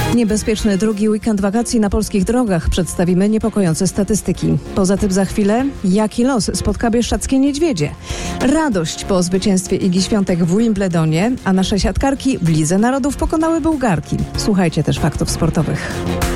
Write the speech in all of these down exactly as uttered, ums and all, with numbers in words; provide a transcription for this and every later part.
Niebezpieczny drugi weekend wakacji na polskich drogach. Przedstawimy niepokojące statystyki. Poza tym za chwilę, jaki los spotka bieszczadzkie niedźwiedzie. Radość po zwycięstwie Igi Świątek w Wimbledonie, a nasze siatkarki w Lidze Narodów pokonały Bułgarki. Słuchajcie też faktów sportowych.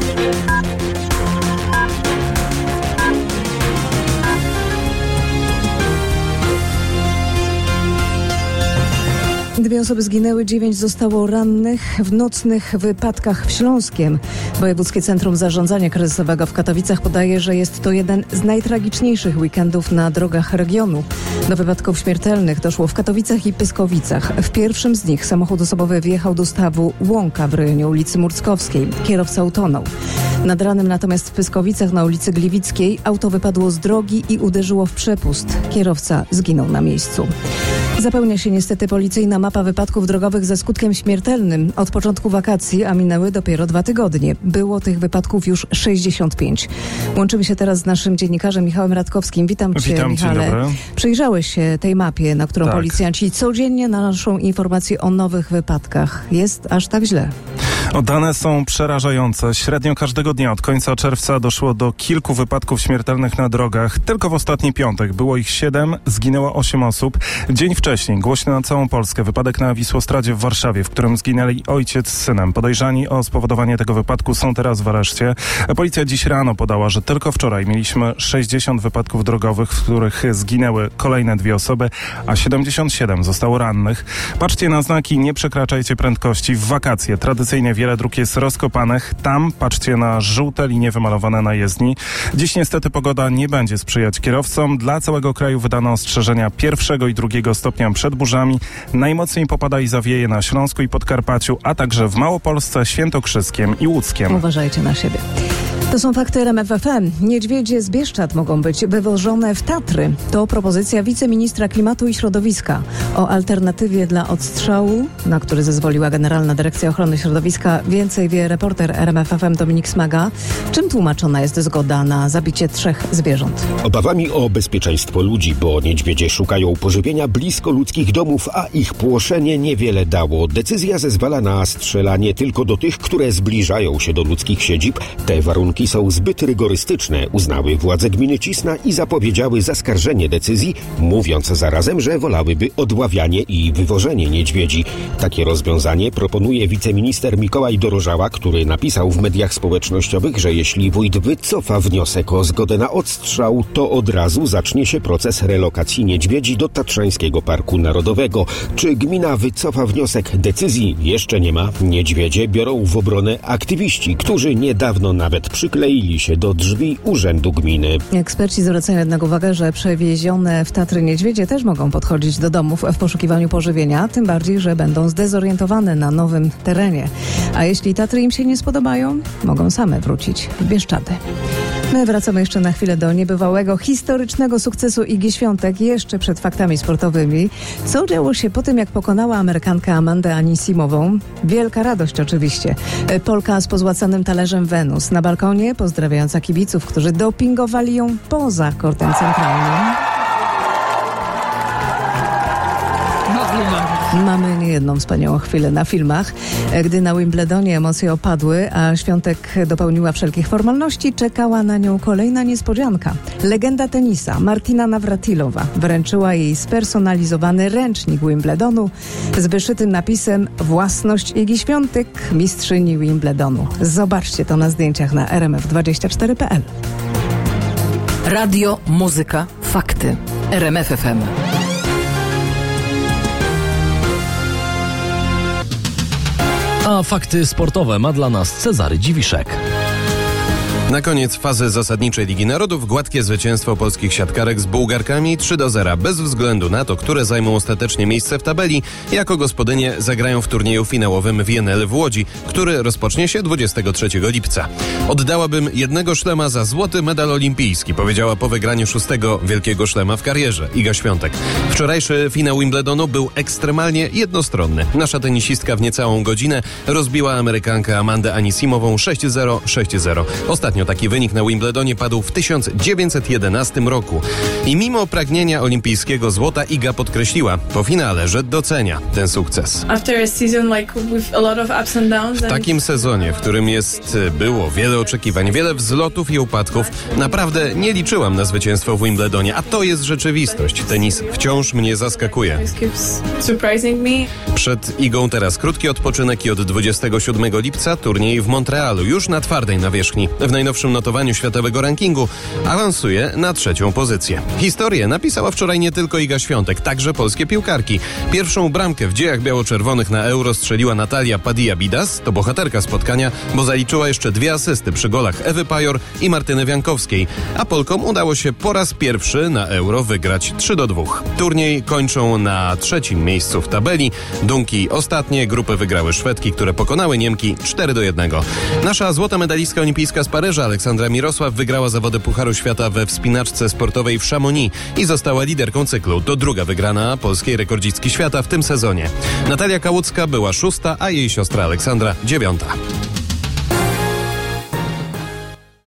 Dwie osoby zginęły, dziewięć zostało rannych w nocnych wypadkach w Śląskiem. Wojewódzkie Centrum Zarządzania Kryzysowego w Katowicach podaje, że jest to jeden z najtragiczniejszych weekendów na drogach regionu. Do wypadków śmiertelnych doszło w Katowicach i Pyskowicach. W pierwszym z nich samochód osobowy wjechał do stawu Łąka w rejonie ulicy Murckowskiej. Kierowca utonął. Nad ranem natomiast w Pyskowicach na ulicy Gliwickiej auto wypadło z drogi i uderzyło w przepust. Kierowca zginął na miejscu. Zapełnia się niestety policyjna mapa wypadków drogowych ze skutkiem śmiertelnym. Od początku wakacji, a minęły dopiero dwa tygodnie. Było tych wypadków już sześćdziesiąt pięć. Łączymy się teraz z naszym dziennikarzem Michałem Radkowskim. Witam Cię, Witam, Michale. dzień dobry. Przyjrzałeś się tej mapie, na którą tak. policjanci codziennie nanoszą informacje o nowych wypadkach. Jest aż tak źle? O, dane są przerażające. Średnio każdego dnia od końca czerwca doszło do kilku wypadków śmiertelnych na drogach. Tylko w ostatni piątek było ich siedem, zginęło osiem osób. Dzień wcześniej, głośny na całą Polskę, wypadek na Wisłostradzie w Warszawie, w którym zginęli ojciec z synem. Podejrzani o spowodowanie tego wypadku są teraz w areszcie. Policja dziś rano podała, że tylko wczoraj mieliśmy sześćdziesiąt wypadków drogowych, w których zginęły kolejne dwie osoby, a siedemdziesiąt siedem zostało rannych. Patrzcie na znaki, nie przekraczajcie prędkości. W wakacje tradycyjnie wiele dróg jest rozkopanych. Tam patrzcie na żółte linie wymalowane na jezdni. Dziś niestety pogoda nie będzie sprzyjać kierowcom. Dla całego kraju wydano ostrzeżenia pierwszego i drugiego stopnia przed burzami. Najmocniej popada i zawieje na Śląsku i Podkarpaciu, a także w Małopolsce, Świętokrzyskiem i Łódzkiem. Uważajcie na siebie. To są fakty R M F F M. Niedźwiedzie z Bieszczad mogą być wywożone w Tatry. To propozycja wiceministra klimatu i środowiska. O alternatywie dla odstrzału, na który zezwoliła Generalna Dyrekcja Ochrony Środowiska, więcej wie reporter R M F F M Dominik Smaga. Czym tłumaczona jest zgoda na zabicie trzech zwierząt? Obawami o bezpieczeństwo ludzi, bo niedźwiedzie szukają pożywienia blisko ludzkich domów, a ich płoszenie niewiele dało. Decyzja zezwala na strzelanie tylko do tych, które zbliżają się do ludzkich siedzib. Te warunki są zbyt rygorystyczne, uznały władze gminy Cisna i zapowiedziały zaskarżenie decyzji, mówiąc zarazem, że wolałyby odławianie i wywożenie niedźwiedzi. Takie rozwiązanie proponuje wiceminister Mikołaj Dorożała, który napisał w mediach społecznościowych, że jeśli wójt wycofa wniosek o zgodę na odstrzał, to od razu zacznie się proces relokacji niedźwiedzi do Tatrzańskiego Parku Narodowego. Czy gmina wycofa wniosek? Decyzji jeszcze nie ma. Niedźwiedzie biorą w obronę aktywiści, którzy niedawno nawet przykleili się do drzwi urzędu gminy. Eksperci zwracają jednak uwagę, że przewiezione w Tatry niedźwiedzie też mogą podchodzić do domów w poszukiwaniu pożywienia, tym bardziej, że będą zdezorientowane na nowym terenie. A jeśli Tatry im się nie spodobają, mogą same wrócić w Bieszczady. My wracamy jeszcze na chwilę do niebywałego, historycznego sukcesu Igi Świątek, jeszcze przed faktami sportowymi. Co działo się po tym, jak pokonała Amerykankę Amandę Anisimową? Wielka radość oczywiście. Polka z pozłacanym talerzem Wenus na balkonie, pozdrawiająca kibiców, którzy dopingowali ją poza kortem centralnym. Mamy niejedną wspaniałą chwilę na filmach. Gdy na Wimbledonie emocje opadły, a Świątek dopełniła wszelkich formalności, czekała na nią kolejna niespodzianka. Legenda tenisa Martina Nawratilowa wręczyła jej spersonalizowany ręcznik Wimbledonu z wyszytym napisem „Własność Igi Świątek, mistrzyni Wimbledonu”. Zobaczcie to na zdjęciach na r m f dwadzieścia cztery kropka p l. Radio, muzyka, fakty. R M F F M. A fakty sportowe ma dla nas Cezary Dziwiszek. Na koniec fazy zasadniczej Ligi Narodów gładkie zwycięstwo polskich siatkarek z Bułgarkami trzy do zera. Bez względu na to, które zajmą ostatecznie miejsce w tabeli, jako gospodynie zagrają w turnieju finałowym w Jenel w Łodzi, który rozpocznie się dwudziestego trzeciego lipca. Oddałabym jednego szlema za złoty medal olimpijski, powiedziała po wygraniu szóstego wielkiego szlema w karierze Iga Świątek. Wczorajszy finał Wimbledonu był ekstremalnie jednostronny. Nasza tenisistka w niecałą godzinę rozbiła Amerykankę Amandę Anisimową sześć zero, sześć zero. Ostatnio Ostatnio taki wynik na Wimbledonie padł w tysiąc dziewięćset jedenastym roku. I mimo pragnienia olimpijskiego złota Iga podkreśliła po finale, że docenia ten sukces. W takim sezonie, w którym jest było wiele oczekiwań, wiele wzlotów i upadków, naprawdę nie liczyłam na zwycięstwo w Wimbledonie, a to jest rzeczywistość. Tenis wciąż mnie zaskakuje. Przed Igą teraz krótki odpoczynek i od dwudziestego siódmego lipca turniej w Montrealu, już na twardej nawierzchni. W najnowszym notowaniu światowego rankingu awansuje na trzecią pozycję. Historię napisała wczoraj nie tylko Iga Świątek, także polskie piłkarki. Pierwszą bramkę w dziejach biało-czerwonych na Euro strzeliła Natalia Padilla-Bidas, to bohaterka spotkania, bo zaliczyła jeszcze dwie asysty przy golach Ewy Pajor i Martyny Wiankowskiej, a Polkom udało się po raz pierwszy na Euro wygrać trzy do dwóch. Turniej kończą na trzecim miejscu w tabeli. Dunki ostatnie, grupy wygrały Szwedki, które pokonały Niemki cztery do jednego. Nasza złota medalistka olimpijska z Paryża, Aleksandra Mirosław, wygrała zawody Pucharu Świata we wspinaczce sportowej w Chamonix i została liderką cyklu. To druga wygrana polskiej rekordzistki świata w tym sezonie. Natalia Kałucka była szósta, a jej siostra Aleksandra dziewiąta.